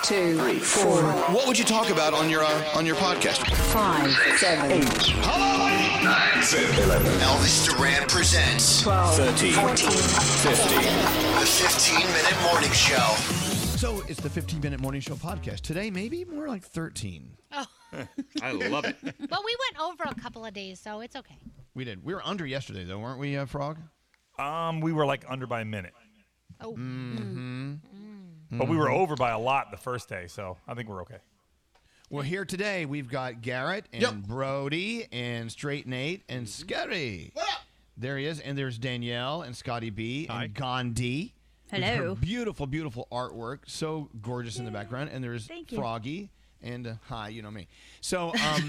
2, 3, 4. What would you talk about on your podcast? 5, 7, 8. Hello, 9, 10, 11. Elvis Duran presents 12, 13, 14, 15. The 15-minute morning show. So it's the 15-minute morning show podcast. Today, maybe more like 13. Oh. I love it. Well, we went over a couple of days, so it's okay. We did. We were under yesterday, though, weren't we, Frog? We were like under by a minute. Oh. But we were over by a lot the first day, so I think we're okay. Well, here today, we've got Garrett and Brody and Straight Nate and Scary. What up? There he is. And there's Danielle and Scotty B and Gandhi. Hello. With her beautiful, beautiful artwork. So gorgeous in the background. And there's Froggy. And hi, you know me. So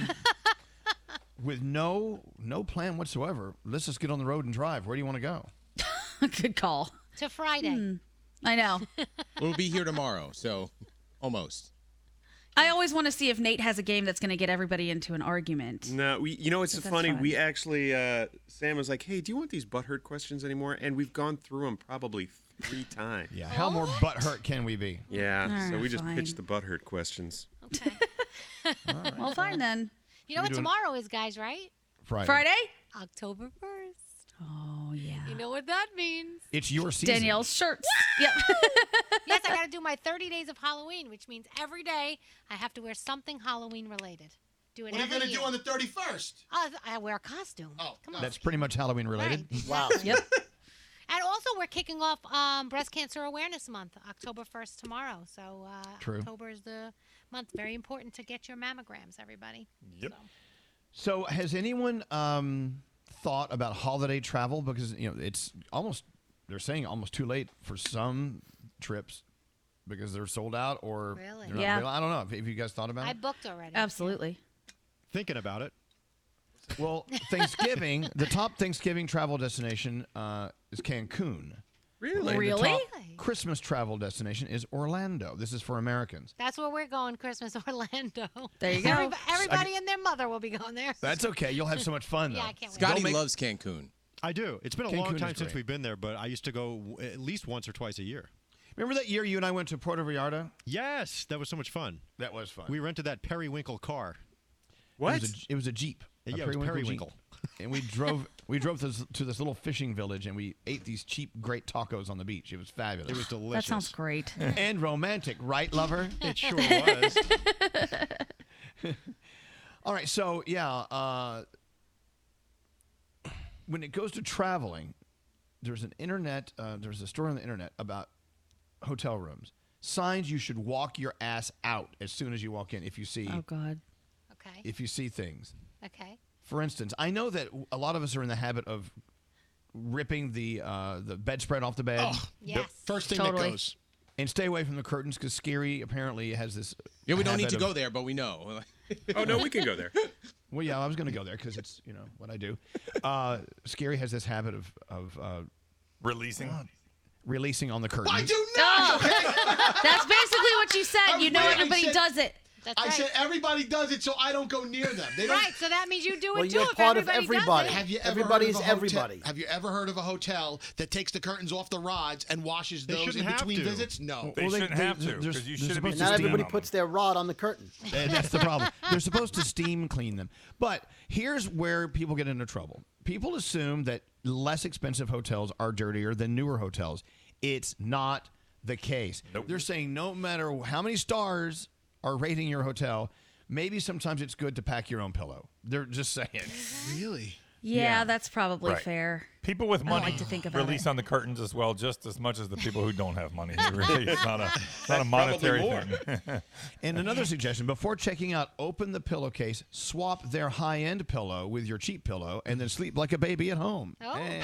with no plan whatsoever, let's just get on the road and drive. Where do you want to go? Good call. To Friday. I know. We'll be here tomorrow, so almost. I always want to see if Nate has a game that's going to get everybody into an argument. No, it's That's funny. fun. We actually, Sam was like, "Hey, do you want these butthurt questions anymore?" And we've gone through them probably 3 times. Yeah. How more butthurt can we be? Yeah. So we just fine. pitched the butthurt questions. Okay. Well, fine then. You know what tomorrow is, guys, right? Friday? October 1st. Oh, yeah. You know what that means. It's your season. Danielle's shirts. Yep. Yes, I got to do my 30 days of Halloween, which means every day I have to wear something Halloween related. Do it What are you every going to year. do on the 31st? I wear a costume. Oh, Come on. That's pretty much Halloween related. Right. Wow. Yep. And also, we're kicking off Breast Cancer Awareness Month, October 1st tomorrow. So True. October is the month. Very important to get your mammograms, everybody. Yep. So has anyone thought about holiday travel? Because, it's almost, they're saying almost too late for some trips because they're sold out or Really? they're not Yeah. available. I don't know. Have you guys thought about I it? booked already. Absolutely. Thinking about it. Well, Thanksgiving, the top Thanksgiving travel destination is Cancun. Really? And Really? The top Christmas travel destination is Orlando. This is for Americans. That's where we're going, Christmas, Orlando. There you go. Everybody and their mother will be going there. That's okay. You'll have so much fun, though. Yeah, I can't wait. Scotty Don't make- loves Cancun. I do. It's been a Cancun long is time since great. we've been there, but I used to go at least once or twice a year. Remember that year you and I went to Puerto Vallarta? Yes, that was so much fun. That was fun. We rented that Periwinkle car. What? It was a Jeep. Yeah, a it was Jeep. Periwinkle. And we drove to this little fishing village, and we ate these cheap, great tacos on the beach. It was fabulous. It was delicious. That sounds great. and romantic, right, lover? It sure was. All right, so when it goes to traveling, there's there's a story on the internet about hotel rooms. Signs you should walk your ass out as soon as you walk in if you see Oh, God. Okay. things. Okay. For instance, I know that a lot of us are in the habit of ripping the bedspread off the bed Yes. First thing Totally. that goes. and stay away from the curtains because Scary apparently has this. Yeah, we don't need habit to of- go there, but we know. Oh, no, we can go there. Well, yeah, I was going to go there because it's what I do. Scary has this habit of Releasing. releasing on the curtains. I do not, okay? That's basically what you said. I'm You know wait, I everybody said- does it. That's I right. said everybody does it, so I don't go near them. They don't. Right, so that means you do it Well, too you're if part of everybody everybody. does it. Have you ever Everybody's heard of a hotel- everybody. Have you ever heard of a hotel that takes the curtains off the rods and washes They those shouldn't in have between to. visits? No. They shouldn't have to, because you they're shouldn't be supposed Not to steam everybody them. puts their rod on the curtain. And that's the problem. They're supposed to steam clean them. But here's where people get into trouble. People assume that less expensive hotels are dirtier than newer hotels. It's not the case. Nope. They're saying no matter how many stars are rating your hotel, maybe sometimes it's good to pack your own pillow. They're just saying. Really? Yeah, that's probably Right. fair. People with I money like to think about release it. on the curtains as well, just as much as the people who don't have money. It really is not a monetary thing. And another suggestion, before checking out, open the pillowcase, swap their high-end pillow with your cheap pillow, and then sleep like a baby at home. Oh, Hey.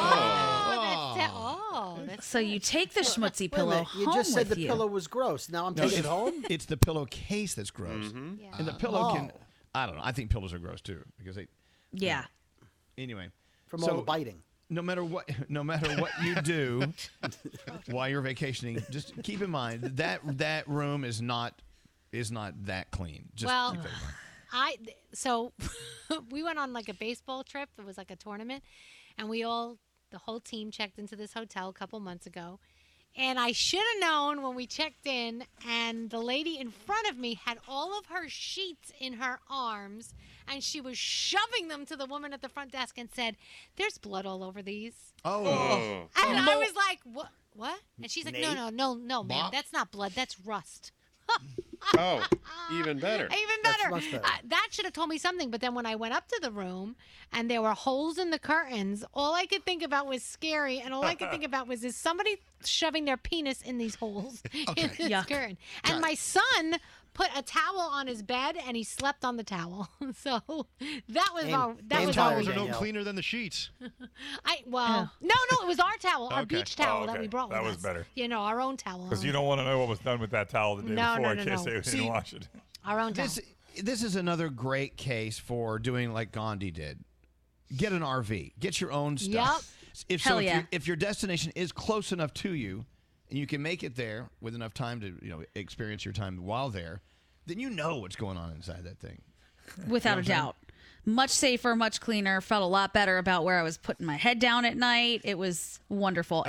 that's So you take the schmutzy Wait a pillow minute, you home just said with the you. pillow was gross. Now I'm No, taking it home? It's the pillowcase that's gross. Yeah. And the pillow can, Oh. I don't know, I think pillows are gross too. Because they, Yeah. anyway. From So, all the biting. No matter what you do while you're vacationing, just keep in mind that room is not that clean. Just Well, keep that in mind. So we went on like a baseball trip. It was like a tournament, and the whole team checked into this hotel a couple months ago, And I should have known when we checked in, and the lady in front of me had all of her sheets in her arms, and she was shoving them to the woman at the front desk and said, "There's blood all over these." Oh. And I was like, "What? What?" And she's like, "No, ma'am. Mop? That's not blood. That's rust." Oh, even better. Even That's better. much better. That should have told me something. But then when I went up to the room and there were holes in the curtains, all I could think about was scary. And all I could think about was, is somebody shoving their penis in these holes in this Yuck. curtain? And my son put a towel on his bed and he slept on the towel. So that was all. That Name was towels all. Towels we are no Danielle. cleaner than the sheets. No, it was our towel, our Okay. beach towel that okay. we brought with That was us. better. You know, our own towel. Because you don't want to know what was done with that towel the day No, before no, in no, case no. they didn't wash it. Our own towel. This is another great case for doing like Gandhi did. Get an RV. Get your own stuff. Hell yeah. If your destination is close enough to you, and you can make it there with enough time to experience your time while there, then you know what's going on inside that thing. Without a doubt. Much safer, much cleaner. Felt a lot better about where I was putting my head down at night. It was wonderful.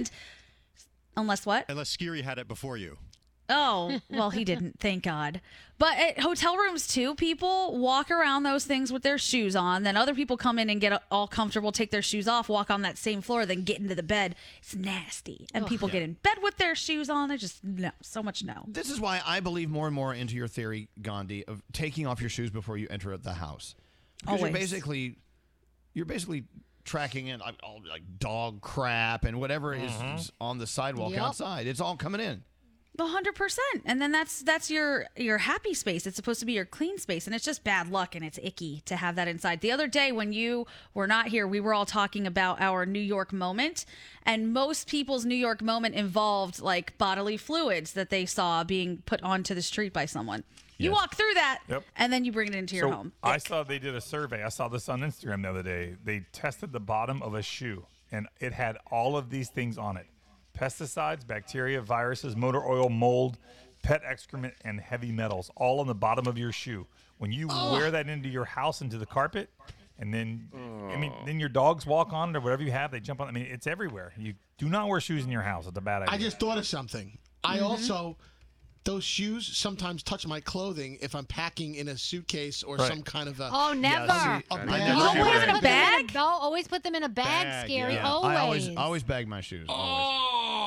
Unless what? Unless Skiri had it before you. Oh, well, he didn't, thank God. But at hotel rooms, too, people walk around those things with their shoes on. Then other people come in and get all comfortable, take their shoes off, walk on that same floor, then get into the bed. It's nasty. And people get in bed with their shoes on. I just, no, so much no. This is why I believe more and more into your theory, Gandhi, of taking off your shoes before you enter the house. Because Always. you're basically tracking in all like dog crap and whatever is on the sidewalk Yep. outside. It's all coming in. 100%. And then that's your happy space. It's supposed to be your clean space, and it's just bad luck, and it's icky to have that inside. The other day when you were not here, we were all talking about our New York moment, and most people's New York moment involved like bodily fluids that they saw being put onto the street by someone. You Yes. walk through that, Yep. and then you bring it into your So home. I saw they did a survey. I saw this on Instagram the other day. They tested the bottom of a shoe, and it had all of these things on it: pesticides, bacteria, viruses, motor oil, mold, pet excrement, and heavy metals, all on the bottom of your shoe. When you wear that into your house, into the carpet, and then, then your dogs walk on it or whatever you have, they jump on. I mean, it's everywhere. You do not wear shoes in your house. It's a bad idea. I just thought of something. I also, those shoes sometimes touch my clothing if I'm packing in a suitcase or Right. some kind of a. Oh, never. a I bag. never Always do put that. them in a bag? No, always put them in a bag, Bag, Scary. yeah. Always. I always bag my shoes. Always.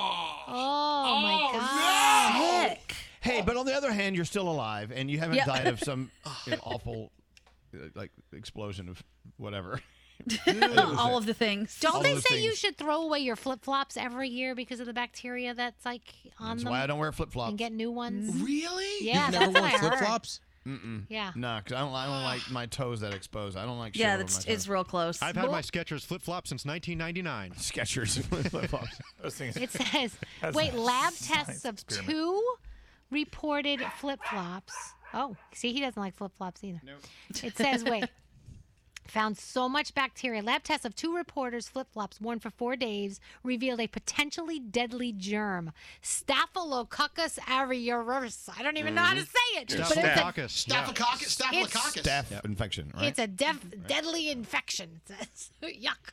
Oh, my God. Sick. Hey, but on the other hand, you're still alive, and you haven't Yeah. died of some awful like explosion of whatever. All of the things. Don't All they those say you things. should throw away your flip-flops every year because of the bacteria that's like on That's them? why I don't wear flip-flops. And get new ones? Really? Yeah, You've that's never worn what I heard. flip flops? Yeah. No, because I don't like my toes that exposed. I don't like shit Yeah, over that's my it's toes. real close. I've had my Skechers flip-flops since 1999. Skechers flip-flops. Those things- It says, That's wait, a lab science tests of experiment. 2 reported flip-flops. Oh, see, he doesn't like flip-flops either. Nope. It says, wait, found so much bacteria. Lab tests of 2 reporters' flip-flops worn for 4 days revealed a potentially deadly germ, Staphylococcus aureus. I don't even know how to say it. But it's a, Staphylococcus. Staphylococcus. Staphylococcus. Staph infection, right? it's a deadly infection. It says. Yuck.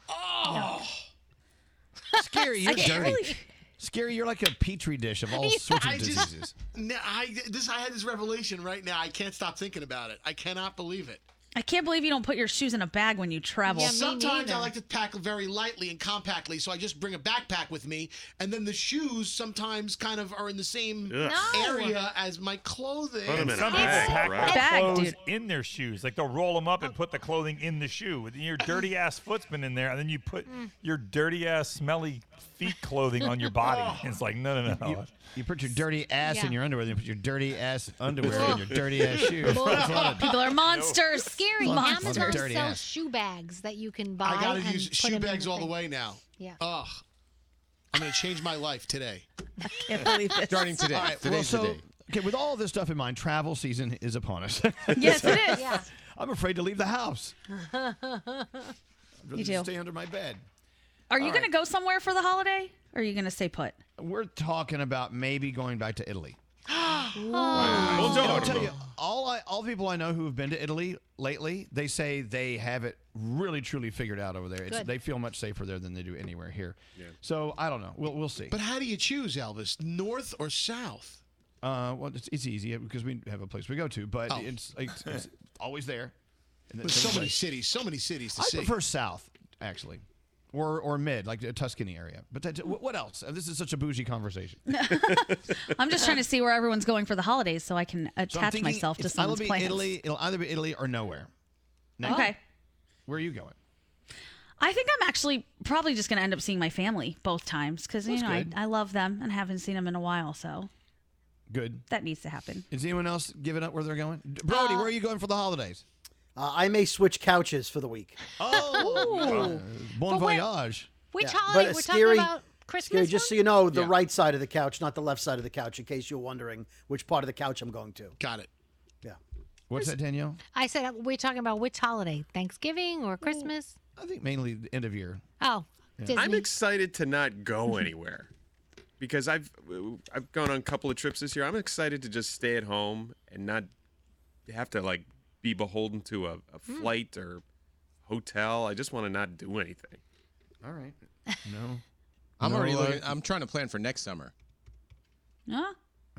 Scary, you're can't dirty. really- Scary, you're like a petri dish of all sorts of I diseases. I had this revelation right now. I can't stop thinking about it. I cannot believe it. I can't believe you don't put your shoes in a bag when you travel. Yeah, me Sometimes neither. I like to pack very lightly and compactly, so I just bring a backpack with me, and then the shoes sometimes kind of are in the same area as my clothing. Put 'em in a Some people bag, pack right? their Bag, clothes dude. in their shoes. Like they'll roll them up and put the clothing in the shoe. With your dirty ass foot's been in there, and then you put your dirty ass smelly feet clothing on your body. And it's like no. You put your dirty ass Yeah. in your underwear, then you put your dirty ass underwear in your dirty ass shoes. That's a lot of- People are monsters. Scary. Monsters. Amazon Dirty sells ass. shoe bags that you can buy. I gotta and use put shoe 'em in bags all the thing. way now. Yeah. Ugh. I'm gonna change my life today. Can't believe this. Starting today. All right, well, Today's the so day. okay, with all this stuff in mind, travel season is upon us. Yes, it is. Yeah. I'm afraid to leave the house. I'd rather Me just too. stay under my bed. Are you going to go somewhere for the holiday? Or are you going to stay put? We're talking about maybe going back to Italy. I'll tell you, all the people I know who have been to Italy lately, they say they have it really truly figured out over there. They feel much safer there than they do anywhere here. Yeah. So I don't know. We'll see. But how do you choose, Elvis? North or south? Well, it's easy because we have a place we go to, but it's always there. There's so many cities to see. I prefer south, actually. Or mid, like the Tuscany area. But what else? This is such a bougie conversation. I'm just trying to see where everyone's going for the holidays so I can attach myself to someone's plans. It'll either be Italy or nowhere. Now, okay. Where are you going? I think I'm actually probably just going to end up seeing my family both times because, I love them and haven't seen them in a while, so. Good. That needs to happen. Is anyone else giving up where they're going? Brody, where are you going for the holidays? I may switch couches for the week. Oh, bon voyage. Which holiday? We're talking about Christmas. Scary, just so you know, the right side of the couch, not the left side of the couch, in case you're wondering which part of the couch I'm going to. Got it. Yeah. What's that, Danielle? I said we're talking about which holiday? Thanksgiving or Christmas? I think mainly the end of year. Oh, Disney. I'm excited to not go anywhere because I've gone on a couple of trips this year. I'm excited to just stay at home and not have to be beholden to a flight or hotel. I just want to not do anything. All right. No. I'm already looking. I'm trying to plan for next summer. Huh?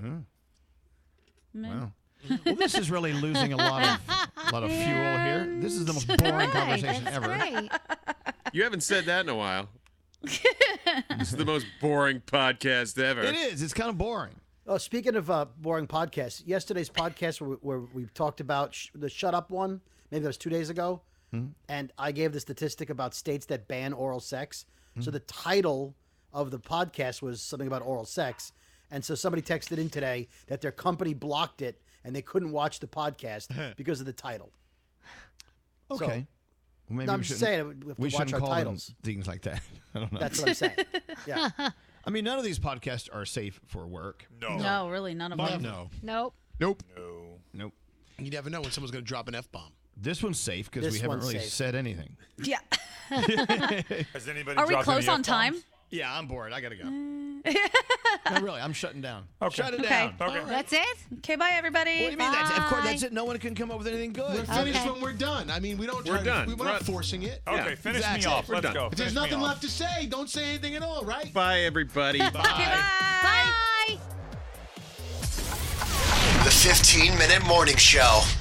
Wow. Well, this is really losing a lot of fuel here. This is the most boring conversation ever. Right. You haven't said that in a while. This is the most boring podcast ever. It is. It's kind of boring. Oh, speaking of boring podcasts, yesterday's podcast where we talked about the Shut Up one, maybe that was 2 days ago, and I gave the statistic about states that ban oral sex. So the title of the podcast was something about oral sex, and so somebody texted in today that their company blocked it and they couldn't watch the podcast because of the title. Okay. Well, maybe I'm just saying we shouldn't watch our call titles. them things like that. I don't know. That's what I'm saying. Yeah. I mean, none of these podcasts are safe for work. No, really, none of them. Nope. Nope. You never know when someone's going to drop an F-bomb. This one's safe because we haven't really said anything. Yeah. Has anybody Are we dropped close any on time? F-bombs? Yeah, I'm bored. I got to go. No, really, I'm shutting down. Okay. Shut it down. Okay. That's it? Okay, bye, everybody. What do you mean? Of course, that's it. No one can come up with anything good. We're finished when we're done. I mean, we don't. We're done. We're not forcing it. Okay, finish exactly. me off. We're Let's done. go. If there's Finish me nothing off. left to say, don't say anything at all, right? Bye, everybody. Bye. Bye. The 15-minute morning show.